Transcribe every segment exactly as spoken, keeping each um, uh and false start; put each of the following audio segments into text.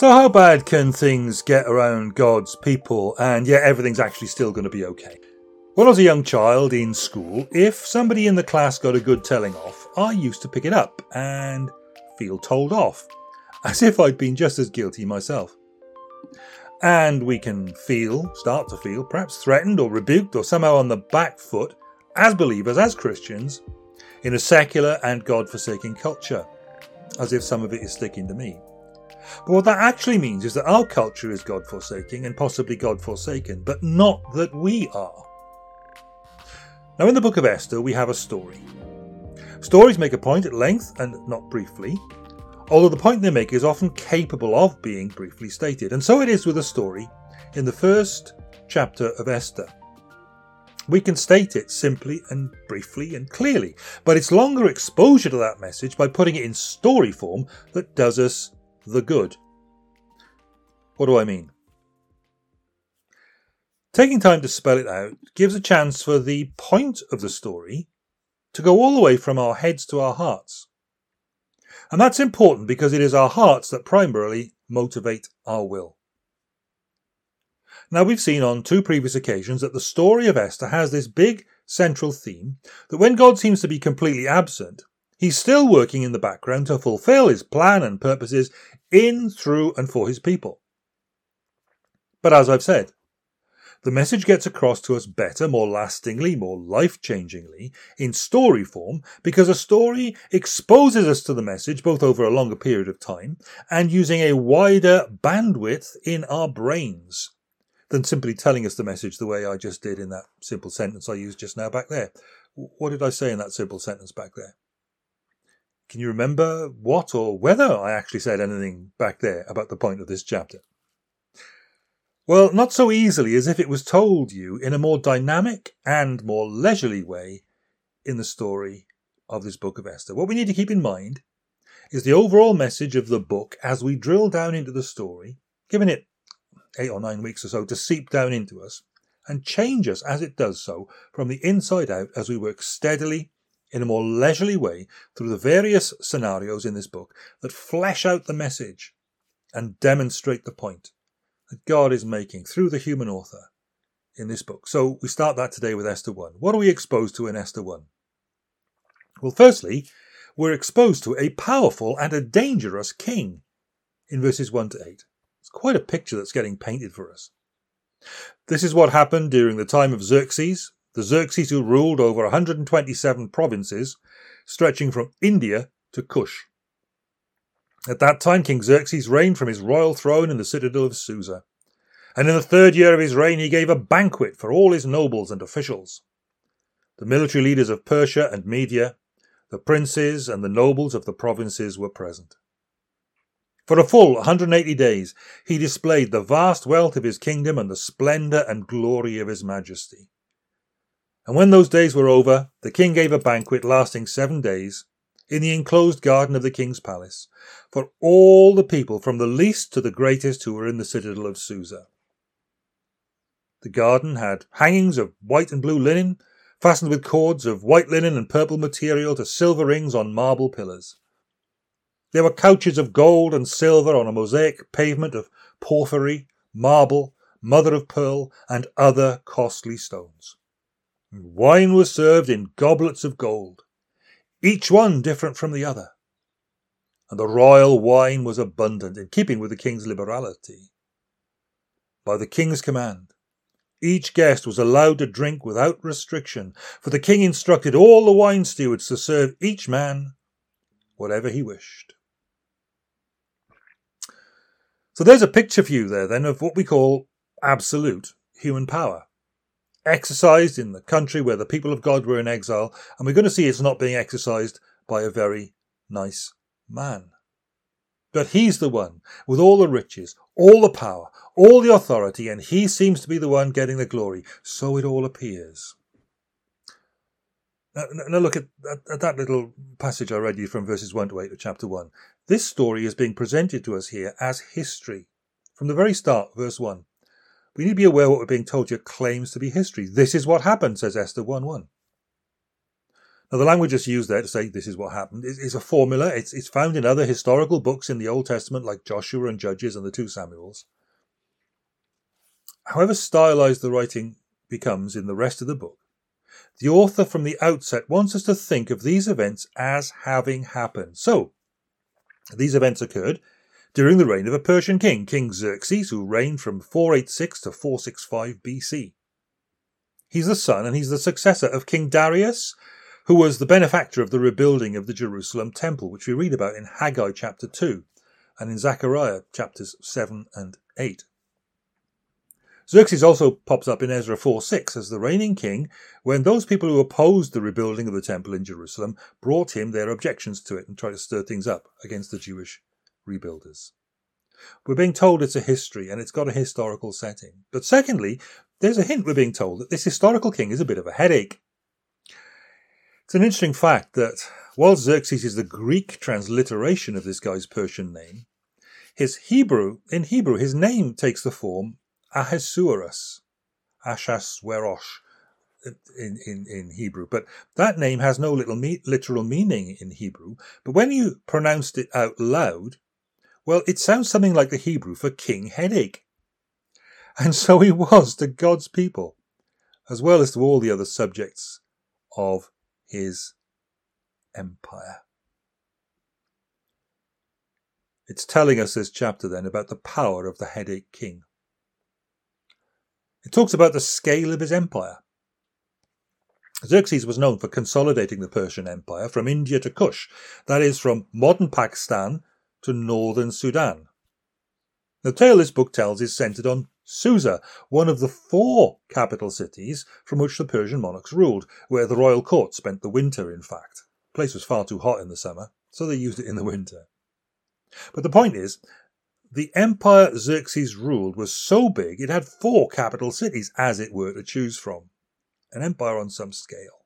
So how bad can things get around God's people and yet everything's actually still going to be okay? When I was a young child in school, if somebody in the class got a good telling off, I used to pick it up and feel told off, as if I'd been just as guilty myself. And we can feel, start to feel, perhaps threatened or rebuked or somehow on the back foot, as believers, as Christians, in a secular and God-forsaking culture, as if some of it is sticking to me. But what that actually means is that our culture is God-forsaking and possibly God-forsaken, but not that we are. Now in the book of Esther we have a story. Stories make a point at length and not briefly, although the point they make is often capable of being briefly stated. And so it is with a story in the first chapter of Esther. We can state it simply and briefly and clearly, but it's longer exposure to that message by putting it in story form that does us the good. What do I mean? Taking time to spell it out gives a chance for the point of the story to go all the way from our heads to our hearts. And that's important because it is our hearts that primarily motivate our will. Now we've seen on two previous occasions that the story of Esther has this big central theme that when God seems to be completely absent, he's still working in the background to fulfill his plan and purposes in, through and for his people. But as I've said, the message gets across to us better, more lastingly, more life-changingly in story form because a story exposes us to the message both over a longer period of time and using a wider bandwidth in our brains than simply telling us the message the way I just did in that simple sentence I used just now back there. What did I say in that simple sentence back there? Can you remember what or whether I actually said anything back there about the point of this chapter? Well, not so easily as if it was told you in a more dynamic and more leisurely way in the story of this book of Esther. What we need to keep in mind is the overall message of the book as we drill down into the story, giving it eight or nine weeks or so to seep down into us and change us as it does so from the inside out as we work steadily in a more leisurely way through the various scenarios in this book that flesh out the message and demonstrate the point that God is making through the human author in this book. So we start that today with Esther one. What are we exposed to in Esther one? Well, firstly, we're exposed to a powerful and a dangerous king in verses one to eight. It's quite a picture that's getting painted for us. This is what happened during the time of Xerxes, the Xerxes who ruled over one hundred twenty-seven provinces, stretching from India to Kush. At that time, King Xerxes reigned from his royal throne in the citadel of Susa. And in the third year of his reign, he gave a banquet for all his nobles and officials. The military leaders of Persia and Media, the princes and the nobles of the provinces were present. For a full one hundred eighty days, he displayed the vast wealth of his kingdom and the splendour and glory of his majesty. And when those days were over, the king gave a banquet lasting seven days, in the enclosed garden of the king's palace, for all the people from the least to the greatest who were in the citadel of Susa. The garden had hangings of white and blue linen, fastened with cords of white linen and purple material to silver rings on marble pillars. There were couches of gold and silver on a mosaic pavement of porphyry, marble, mother of pearl, and other costly stones. And wine was served in goblets of gold, each one different from the other. And the royal wine was abundant, in keeping with the king's liberality. By the king's command, each guest was allowed to drink without restriction, for the king instructed all the wine stewards to serve each man whatever he wished. So there's a picture for you there then of what we call absolute human power, exercised in the country where the people of God were in exile, and we're going to see it's not being exercised by a very nice man. But he's the one with all the riches, all the power, all the authority, and he seems to be the one getting the glory. So it all appears. Now, now look at, at, at that little passage I read you from verses one to eight of chapter one. This story is being presented to us here as history. From the very start, verse one. We need to be aware what we're being told here claims to be history. This is what happened, says Esther one one. Now, the language that's used there to say this is what happened is, is a formula. It's, it's found in other historical books in the Old Testament, like Joshua and Judges and the two Samuels. However stylized the writing becomes in the rest of the book, the author from the outset wants us to think of these events as having happened. So, these events occurred during the reign of a Persian king, King Xerxes, who reigned from four eighty-six to four sixty-five B C. He's the son and he's the successor of King Darius, who was the benefactor of the rebuilding of the Jerusalem temple, which we read about in Haggai chapter two and in Zechariah chapters seven and eight. Xerxes also pops up in Ezra four six as the reigning king when those people who opposed the rebuilding of the temple in Jerusalem brought him their objections to it and tried to stir things up against the Jewish rebuilders. We're being told it's a history and it's got a historical setting. But secondly, there's a hint we're being told that this historical king is a bit of a headache. It's an interesting fact that while Xerxes is the Greek transliteration of this guy's Persian name, his Hebrew, in Hebrew, his name takes the form Ahasuerus, Ashaswerosh in, in, in Hebrew. But that name has no little me- literal meaning in Hebrew. But when you pronounced it out loud, well, it sounds something like the Hebrew for king headache. And so he was to God's people, as well as to all the other subjects of his empire. It's telling us this chapter then about the power of the headache king. It talks about the scale of his empire. Xerxes was known for consolidating the Persian Empire from India to Kush, that is, from modern Pakistan to northern Sudan. The tale this book tells is centred on Susa, one of the four capital cities from which the Persian monarchs ruled, where the royal court spent the winter, in fact. The place was far too hot in the summer, so they used it in the winter. But the point is, the empire Xerxes ruled was so big it had four capital cities, as it were, to choose from. An empire on some scale.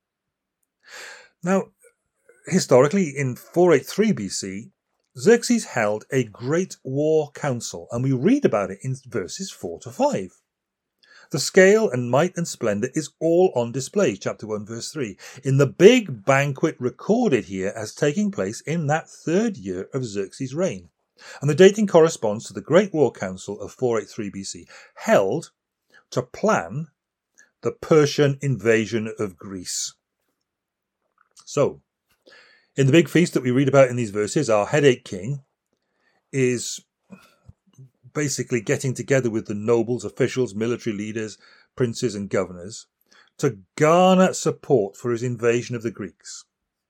Now, historically, in four eighty-three B C, Xerxes held a great war council, and we read about it in verses four to five. The scale and might and splendour is all on display, chapter one, verse three, in the big banquet recorded here as taking place in that third year of Xerxes' reign. And the dating corresponds to the Great War Council of four eighty-three B C, held to plan the Persian invasion of Greece. So, in the big feast that we read about in these verses, our headache king is basically getting together with the nobles, officials, military leaders, princes and governors to garner support for his invasion of the Greeks.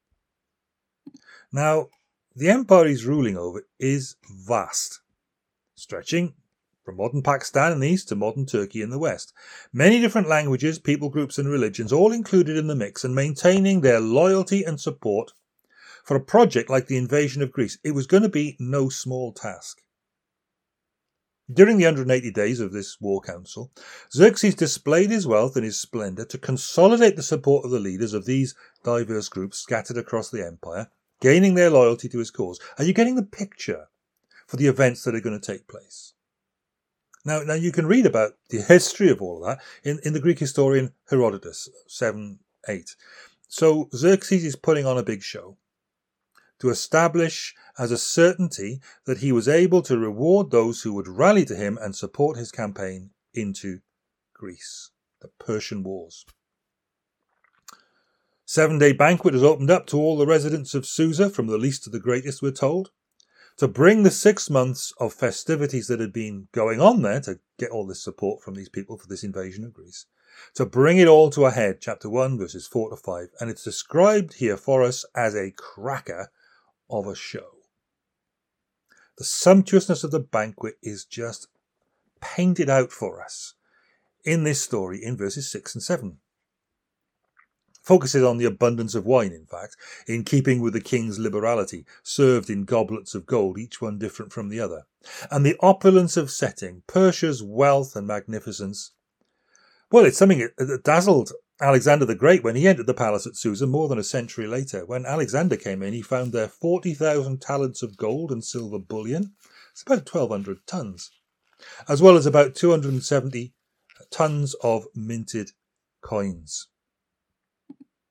Now, the empire he's ruling over is vast, stretching from modern Pakistan in the east to modern Turkey in the west. Many different languages, people groups and religions all included in the mix and maintaining their loyalty and support for a project like the invasion of Greece. It was going to be no small task. During the one hundred eighty days of this war council, Xerxes displayed his wealth and his splendour to consolidate the support of the leaders of these diverse groups scattered across the empire, gaining their loyalty to his cause. Are you getting the picture for the events that are going to take place? Now, now you can read about the history of all of that in, in the Greek historian Herodotus, seven eight. So Xerxes is putting on a big show to establish as a certainty that he was able to reward those who would rally to him and support his campaign into Greece, the Persian Wars. Seven-day banquet is opened up to all the residents of Susa, from the least to the greatest, we're told, to bring the six months of festivities that had been going on there, to get all this support from these people for this invasion of Greece, to bring it all to a head, chapter one, verses four to five, and it's described here for us as a cracker of a show. The sumptuousness of the banquet is just painted out for us in this story in verses six and seven. Focuses on the abundance of wine, in fact, in keeping with the king's liberality, served in goblets of gold, each one different from the other. And the opulence of setting, Persia's wealth and magnificence. Well, it's something that dazzled Alexander the Great when he entered the palace at Susa more than a century later. When Alexander came in, he found there forty thousand talents of gold and silver bullion. It's about twelve hundred tons. As well as about two hundred seventy tons of minted coins.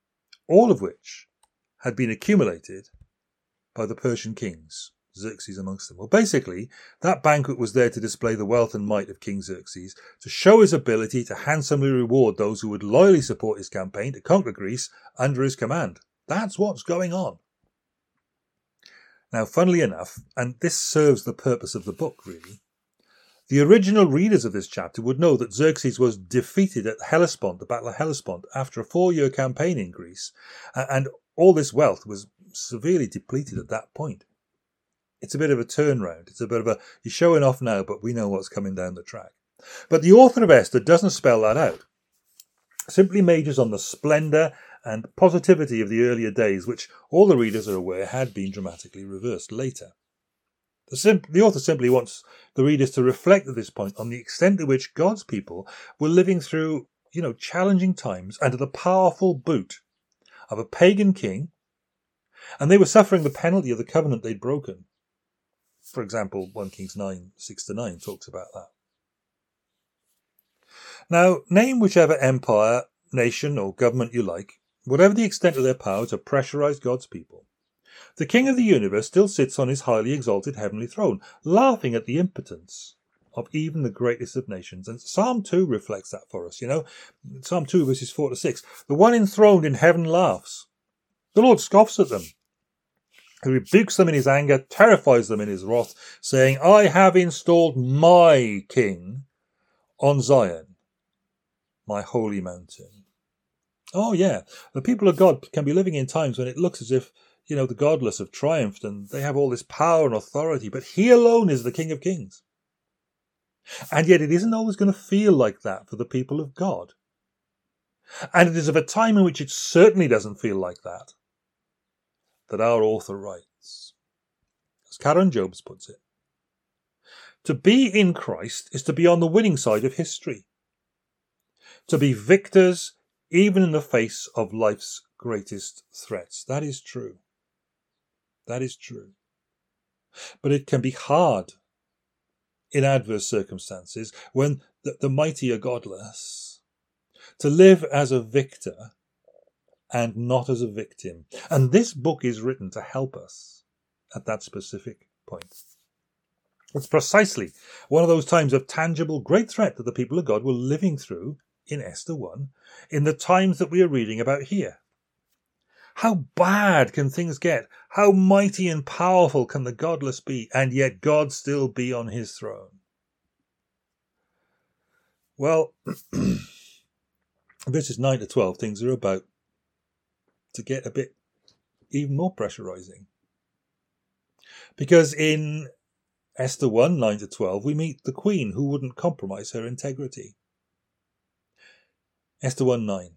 all of which had been accumulated by the Persian kings, Xerxes amongst them. Well, basically, that banquet was there to display the wealth and might of King Xerxes, to show his ability to handsomely reward those who would loyally support his campaign to conquer Greece under his command. That's what's going on. Now, funnily enough, and this serves the purpose of the book, really, the original readers of this chapter would know that Xerxes was defeated at Hellespont, the Battle of Hellespont, after a four-year campaign in Greece, and all this wealth was severely depleted at that point. It's a bit of a turnaround. It's a bit of a, you're showing off now, but we know what's coming down the track. But the author of Esther doesn't spell that out. Simply majors on the splendour and positivity of the earlier days, which all the readers are aware had been dramatically reversed later. The, sim- the author simply wants the readers to reflect at this point on the extent to which God's people were living through, you know, challenging times under the powerful boot of a pagan king, and they were suffering the penalty of the covenant they'd broken. For example, First Kings nine, six to nine talks about that. Now, name whichever empire, nation, or government you like, whatever the extent of their power to pressurize God's people, the King of the universe still sits on his highly exalted heavenly throne, laughing at the impotence of even the greatest of nations. And Psalm two reflects that for us, you know. Psalm two, verses four to six. The one enthroned in heaven laughs. The Lord scoffs at them. He rebukes them in his anger, terrifies them in his wrath, saying, I have installed my king on Zion, my holy mountain. Oh, yeah. The people of God can be living in times when it looks as if, you know, the godless have triumphed and they have all this power and authority, but he alone is the King of Kings. And yet it isn't always going to feel like that for the people of God. And it is of a time in which it certainly doesn't feel like that, that our author writes. As Karen Jobes puts it, to be in Christ is to be on the winning side of history. To be victors even in the face of life's greatest threats. That is true. That is true. But it can be hard in adverse circumstances when the, the mighty are godless to live as a victor and not as a victim. And this book is written to help us at that specific point. It's precisely one of those times of tangible great threat that the people of God were living through in Esther one, in the times that we are reading about here. How bad can things get? How mighty and powerful can the godless be, and yet God still be on his throne? Well, verses nine to twelve, things are about to get a bit even more pressurizing. Because in Esther one, nine to twelve, we meet the queen who wouldn't compromise her integrity. Esther one, nine.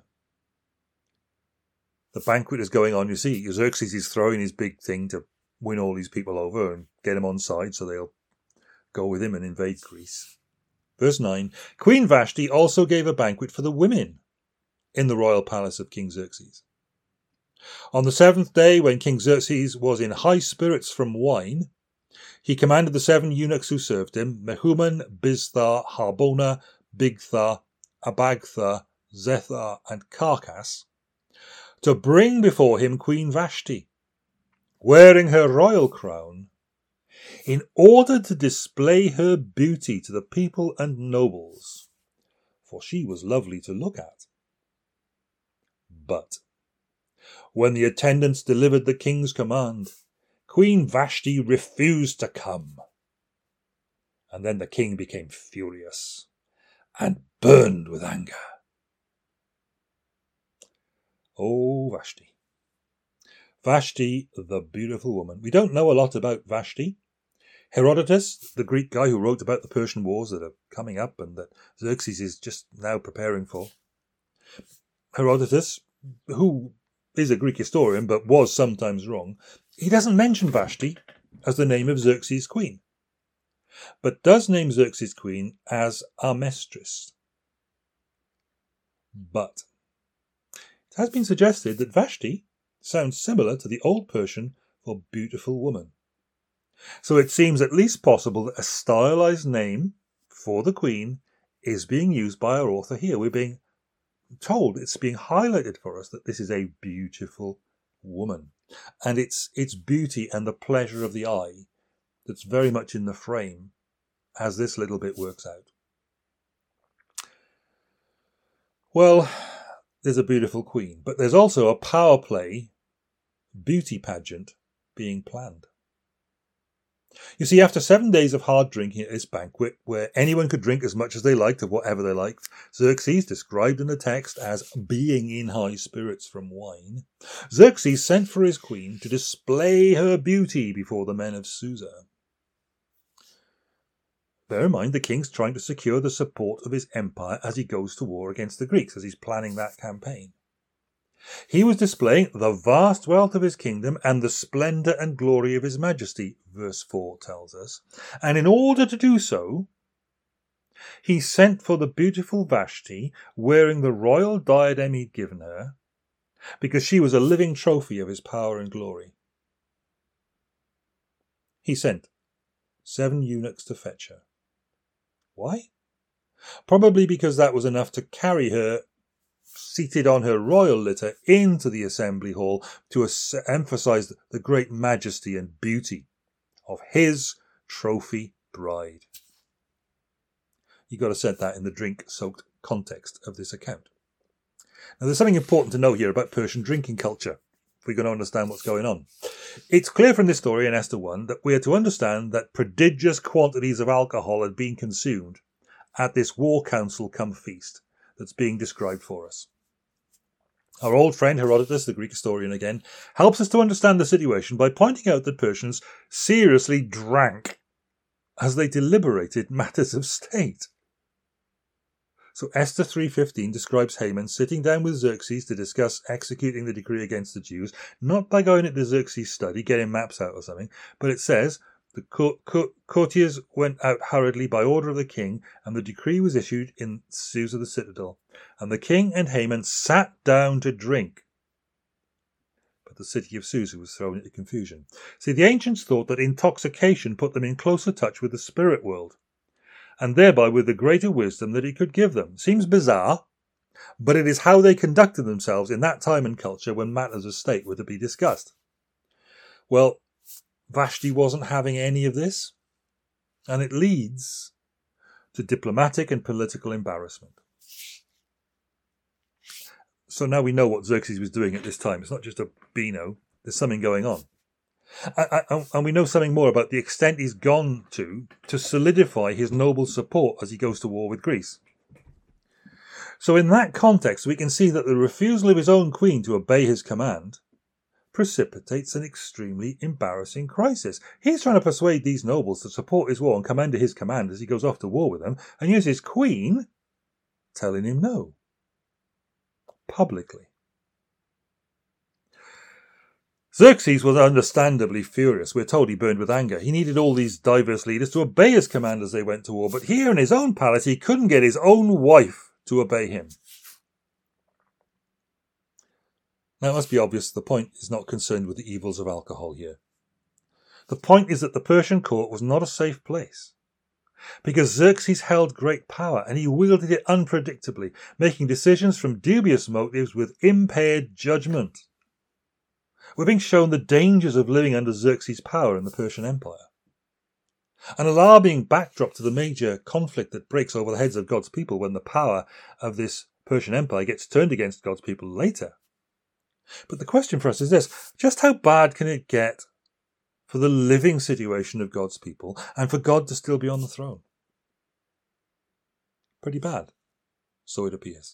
The banquet is going on. You see, Xerxes is throwing his big thing to win all these people over and get them on side so they'll go with him and invade Greece. Verse nine. Queen Vashti also gave a banquet for the women in the royal palace of King Xerxes. On the seventh day, when King Xerxes was in high spirits from wine, he commanded the seven eunuchs who served him, Mehuman, Biztha, Harbona, Bigtha, Abagtha, Zethar, and Carcass, to bring before him Queen Vashti, wearing her royal crown, in order to display her beauty to the people and nobles, for she was lovely to look at. But when the attendants delivered the king's command, Queen Vashti refused to come. And then the king became furious and burned with anger. Oh, Vashti. Vashti, the beautiful woman. We don't know a lot about Vashti. Herodotus, the Greek guy who wrote about the Persian wars that are coming up and that Xerxes is just now preparing for. Herodotus, who is a Greek historian but was sometimes wrong, he doesn't mention Vashti as the name of Xerxes' queen, but does name Xerxes' queen as Amestris. But it has been suggested that Vashti sounds similar to the Old Persian for beautiful woman. So it seems at least possible that a stylized name for the queen is being used by our author here. We're being told, it's being highlighted for us that this is a beautiful woman. And it's its beauty and the pleasure of the eye that's very much in the frame as this little bit works out. Well, there's a beautiful queen, but there's also a power play beauty pageant being planned. You see, after seven days of hard drinking at this banquet, where anyone could drink as much as they liked of whatever they liked, Xerxes, described in the text as being in high spirits from wine, Xerxes sent for his queen to display her beauty before the men of Susa. Bear in mind, the king's trying to secure the support of his empire as he goes to war against the Greeks, as he's planning that campaign. He was displaying the vast wealth of his kingdom and the splendour and glory of his majesty, verse four tells us. And in order to do so, he sent for the beautiful Vashti, wearing the royal diadem he'd given her, because she was a living trophy of his power and glory. He sent seven eunuchs to fetch her. Why? Probably because that was enough to carry her seated on her royal litter into the assembly hall to emphasize the great majesty and beauty of his trophy bride. You've got to set that in the drink-soaked context of this account. Now, there's something important to know here about Persian drinking culture, if we're going to understand what's going on. It's clear from this story in Esther one that we are to understand that prodigious quantities of alcohol had been consumed at this war council come feast that's being described for us. Our old friend Herodotus, the Greek historian again, helps us to understand the situation by pointing out that Persians seriously drank as they deliberated matters of state. So Esther three fifteen describes Haman sitting down with Xerxes to discuss executing the decree against the Jews, not by going into Xerxes' study, getting maps out or something, but it says, the courtiers went out hurriedly by order of the king, and the decree was issued in Susa the citadel. And the king and Haman sat down to drink. But the city of Susa was thrown into confusion. See, the ancients thought that intoxication put them in closer touch with the spirit world, and thereby with the greater wisdom that it could give them. Seems bizarre, but it is how they conducted themselves in that time and culture when matters of state were to be discussed. Well, Vashti wasn't having any of this, and it leads to diplomatic and political embarrassment. So now we know what Xerxes was doing at this time. It's not just a beano. There's something going on. And we know something more about the extent he's gone to to solidify his noble support as he goes to war with Greece. So in that context, we can see that the refusal of his own queen to obey his command precipitates an extremely embarrassing crisis. He's trying to persuade these nobles to support his war and come under his command as he goes off to war with them, and here's his queen telling him no. Publicly. Xerxes was understandably furious. We're told he burned with anger. He needed all these diverse leaders to obey his command as they went to war, but here in his own palace he couldn't get his own wife to obey him. Now, it must be obvious the point is not concerned with the evils of alcohol here. The point is that the Persian court was not a safe place, because Xerxes held great power and he wielded it unpredictably, making decisions from dubious motives with impaired judgment. We're being shown the dangers of living under Xerxes' power in the Persian Empire. An alarming backdrop to the major conflict that breaks over the heads of God's people when the power of this Persian Empire gets turned against God's people later. But the question for us is this: just how bad can it get for the living situation of God's people and for God to still be on the throne? Pretty bad, so it appears.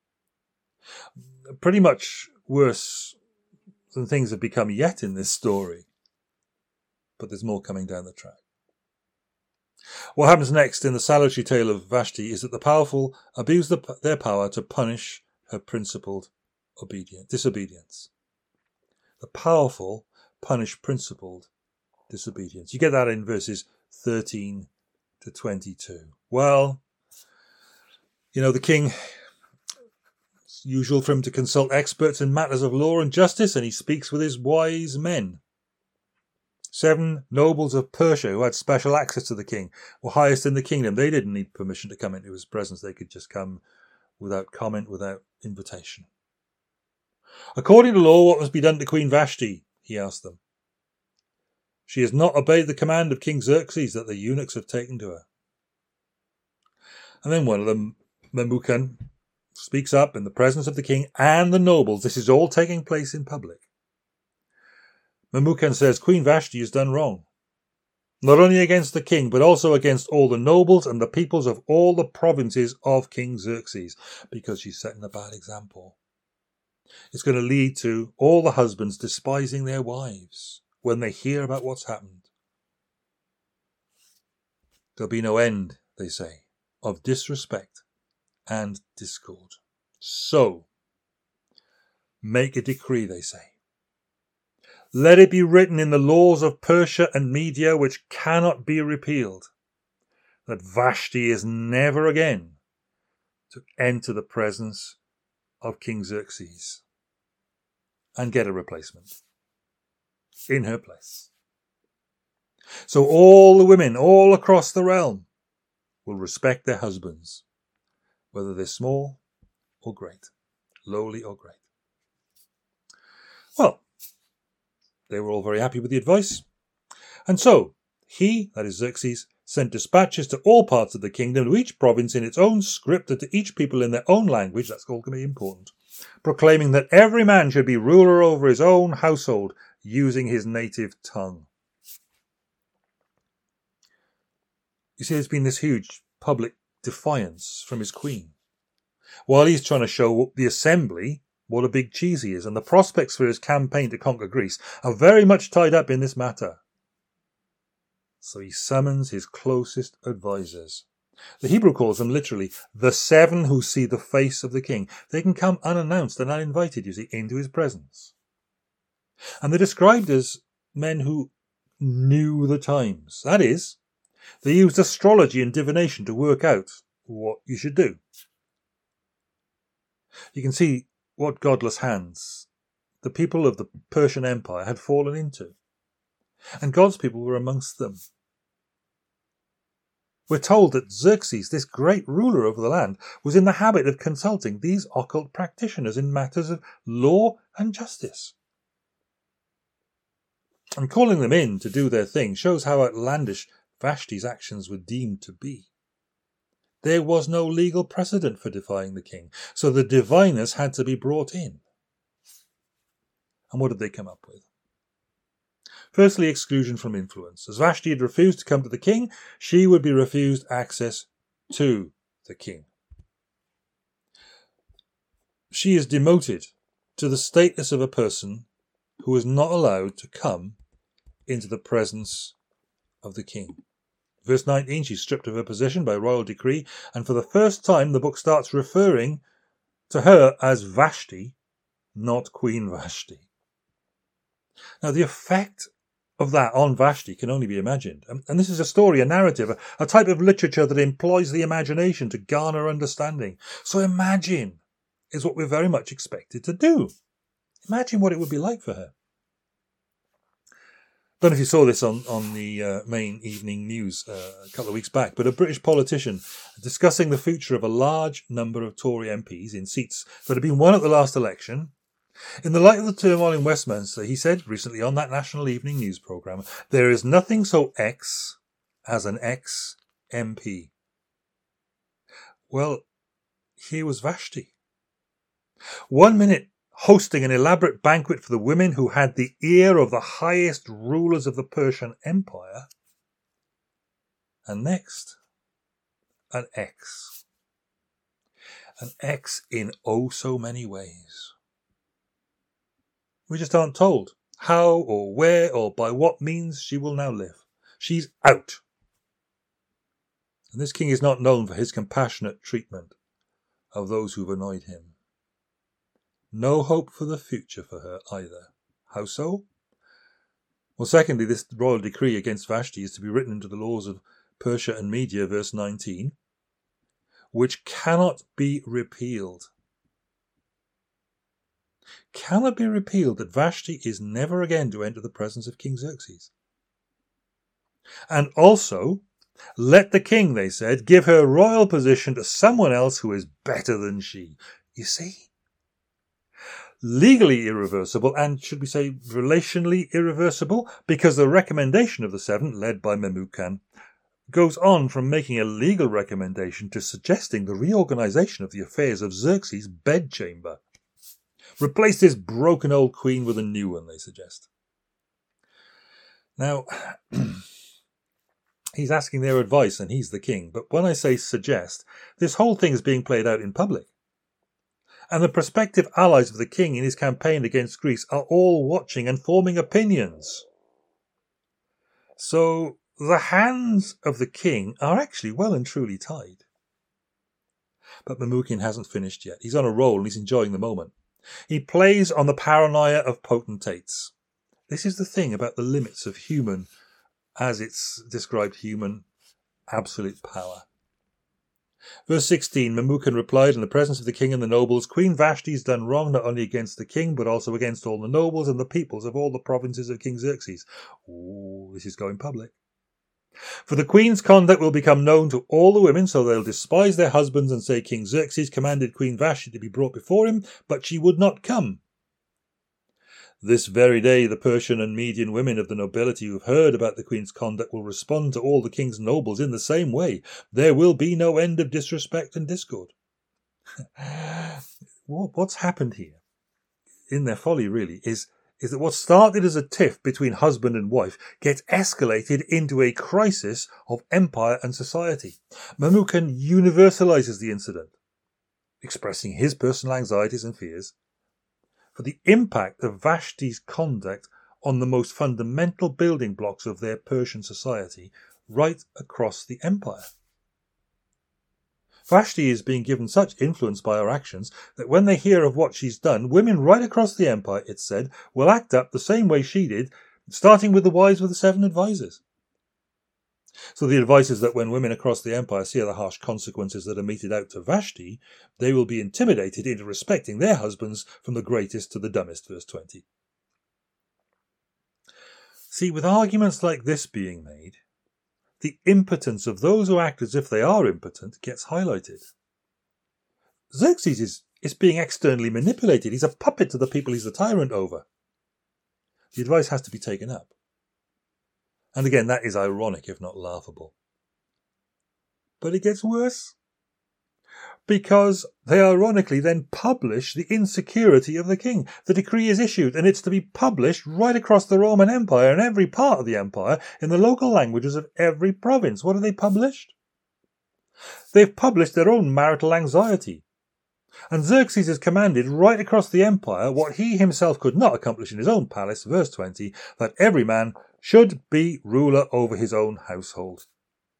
Pretty much worse than things have become yet in this story. But there's more coming down the track. What happens next in the salutary tale of Vashti is that the powerful abuse the, their power to punish her principled obedience, disobedience. The powerful punish principled disobedience. You get that in verses thirteen to twenty-two. Well, you know, the king, it's usual for him to consult experts in matters of law and justice, and he speaks with his wise men. Seven nobles of Persia who had special access to the king were highest in the kingdom. They didn't need permission to come into his presence. They could just come without comment, without invitation. According to law, what must be done to Queen Vashti? He asked them. She has not obeyed the command of King Xerxes that the eunuchs have taken to her. And then one of them, Memucan, speaks up in the presence of the king and the nobles. This is all taking place in public. Memucan says Queen Vashti has done wrong, not only against the king, but also against all the nobles and the peoples of all the provinces of King Xerxes, because she's setting a bad example. It's going to lead to all the husbands despising their wives when they hear about what's happened. There'll be no end, they say, of disrespect and discord. So, make a decree, they say. Let it be written in the laws of Persia and Media, which cannot be repealed, that Vashti is never again to enter the presence of King Xerxes and get a replacement in her place. So all the women all across the realm will respect their husbands, whether they're small or great, lowly or great. Well, they were all very happy with the advice. And so he, that is Xerxes, sent dispatches to all parts of the kingdom, to each province in its own script, and to each people in their own language, that's all going to be important, proclaiming that every man should be ruler over his own household, using his native tongue. You see, there's been this huge public defiance from his queen, while he's trying to show the assembly what a big cheese he is, and the prospects for his campaign to conquer Greece are very much tied up in this matter. So he summons his closest advisors. The Hebrew calls them literally the seven who see the face of the king. They can come unannounced and uninvited, you see, into his presence. And they're described as men who knew the times. That is, they used astrology and divination to work out what you should do. You can see what godless hands the people of the Persian Empire had fallen into. And God's people were amongst them. We're told that Xerxes, this great ruler over the land, was in the habit of consulting these occult practitioners in matters of law and justice. And calling them in to do their thing shows how outlandish Vashti's actions were deemed to be. There was no legal precedent for defying the king, so the diviners had to be brought in. And what did they come up with? Firstly, exclusion from influence. As Vashti had refused to come to the king, she would be refused access to the king. She is demoted to the status of a person who is not allowed to come into the presence of the king. Verse nineteen, she's stripped of her position by royal decree, and for the first time the book starts referring to her as Vashti, not Queen Vashti. Now the effect of that on Vashti can only be imagined. And this is a story, a narrative, a, a type of literature that employs the imagination to garner understanding. So imagine is what we're very much expected to do. Imagine what it would be like for her. I don't know if you saw this on, on the uh, main evening news uh, a couple of weeks back, but a British politician discussing the future of a large number of Tory M Ps in seats that had been won at the last election. In the light of the turmoil in Westminster, he said recently on that national evening news programme, there is nothing so X as an ex-M P. Well, here was Vashti. One minute hosting an elaborate banquet for the women who had the ear of the highest rulers of the Persian Empire, and next, an X. An X in oh so many ways. We just aren't told how or where or by what means she will now live. She's out. And this king is not known for his compassionate treatment of those who've annoyed him. No hope for the future for her either. How so? Well, secondly, this royal decree against Vashti is to be written into the laws of Persia and Media, verse nineteen, which cannot be repealed. Cannot be repealed that Vashti is never again to enter the presence of King Xerxes. And also Let the king, they said, give her royal position to someone else who is better than she. You see? Legally irreversible, and should we say relationally irreversible, because the recommendation of the Seven, led by Memucan, goes on from making a legal recommendation to suggesting the reorganization of the affairs of Xerxes' bedchamber. Replace this broken old queen with a new one, they suggest. Now, he's asking their advice and he's the king, but when I say suggest, this whole thing is being played out in public. And the prospective allies of the king in his campaign against Greece are all watching and forming opinions. So the hands of the king are actually well and truly tied. But Memucan hasn't finished yet. He's on a roll and he's enjoying the moment. He plays on the paranoia of potentates. This is the thing about the limits of human, as it's described, human absolute power. Verse sixteen, Memucan replied in the presence of the king and the nobles, Queen Vashti's done wrong not only against the king, but also against all the nobles and the peoples of all the provinces of King Xerxes. Ooh, this is going public. For the queen's conduct will become known to all the women, so they'll despise their husbands and say King Xerxes commanded Queen Vashti to be brought before him, but she would not come. This very day the Persian and Median women of the nobility who have heard about the queen's conduct will respond to all the king's nobles in the same way. There will be no end of disrespect and discord. What's happened here, in their folly really, is, is that what started as a tiff between husband and wife gets escalated into a crisis of empire and society. Memucan universalizes the incident, expressing his personal anxieties and fears for the impact of Vashti's conduct on the most fundamental building blocks of their Persian society right across the empire. Vashti is being given such influence by her actions that when they hear of what she's done, women right across the empire, it's said, will act up the same way she did, starting with the wives of the seven advisors. So the advice is that when women across the empire see the harsh consequences that are meted out to Vashti, they will be intimidated into respecting their husbands from the greatest to the dumbest, verse twenty. See, with arguments like this being made, the impotence of those who act as if they are impotent gets highlighted. Xerxes is, is being externally manipulated. He's a puppet to the people he's the tyrant over. The advice has to be taken up. And again, that is ironic, if not laughable. But it gets worse. Because they ironically then publish the insecurity of the king. The decree is issued, and it's to be published right across the Roman Empire and every part of the empire in the local languages of every province. What have they published? They've published their own marital anxiety. And Xerxes has commanded right across the empire what he himself could not accomplish in his own palace, verse twenty, that every man should be ruler over his own household.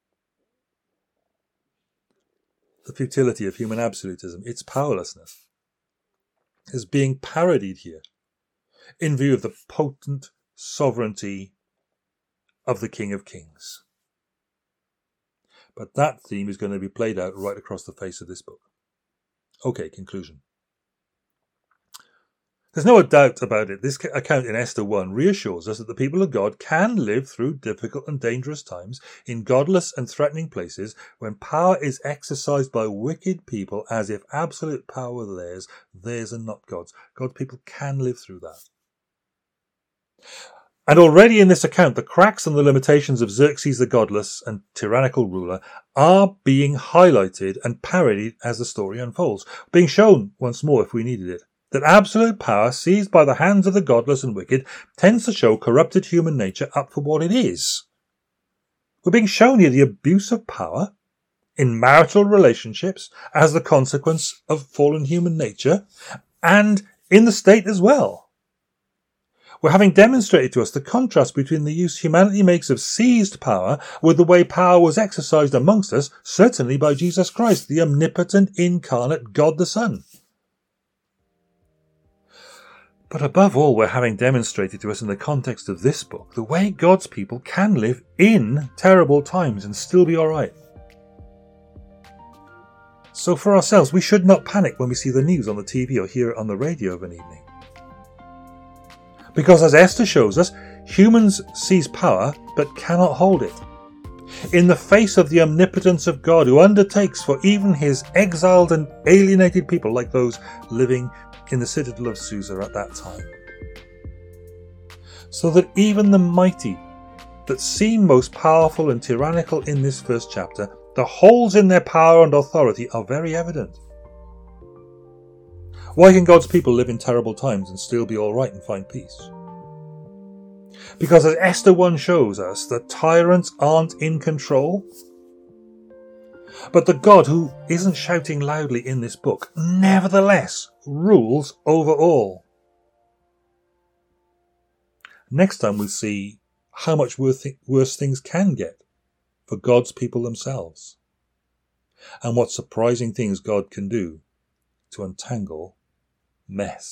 The futility of human absolutism, its powerlessness, is being parodied here in view of the potent sovereignty of the King of Kings. But that theme is going to be played out right across the face of this book. Okay, conclusion. There's no doubt about it. This account in Esther one reassures us that the people of God can live through difficult and dangerous times in godless and threatening places when power is exercised by wicked people as if absolute power were theirs, theirs and not God's. God's people can live through that. And already in this account, the cracks and the limitations of Xerxes the godless and tyrannical ruler are being highlighted and parodied as the story unfolds, being shown once more if we needed it. That absolute power seized by the hands of the godless and wicked tends to show corrupted human nature up for what it is. We're being shown here the abuse of power in marital relationships as the consequence of fallen human nature, and in the state as well. We're having demonstrated to us the contrast between the use humanity makes of seized power with the way power was exercised amongst us, certainly by Jesus Christ, the omnipotent, incarnate God the Son. But above all, we're having demonstrated to us in the context of this book the way God's people can live in terrible times and still be alright. So for ourselves, we should not panic when we see the news on the T V or hear it on the radio of an evening. Because as Esther shows us, humans seize power but cannot hold it. In the face of the omnipotence of God, who undertakes for even his exiled and alienated people like those living in the citadel of Susa at that time. So that even the mighty that seem most powerful and tyrannical in this first chapter, the holes in their power and authority are very evident. Why can God's people live in terrible times and still be all right and find peace? Because as Esther one shows us, the tyrants aren't in control. But the God who isn't shouting loudly in this book, nevertheless rules over all. Next time we'll see how much worse things can get for God's people themselves, and what surprising things God can do to untangle mess.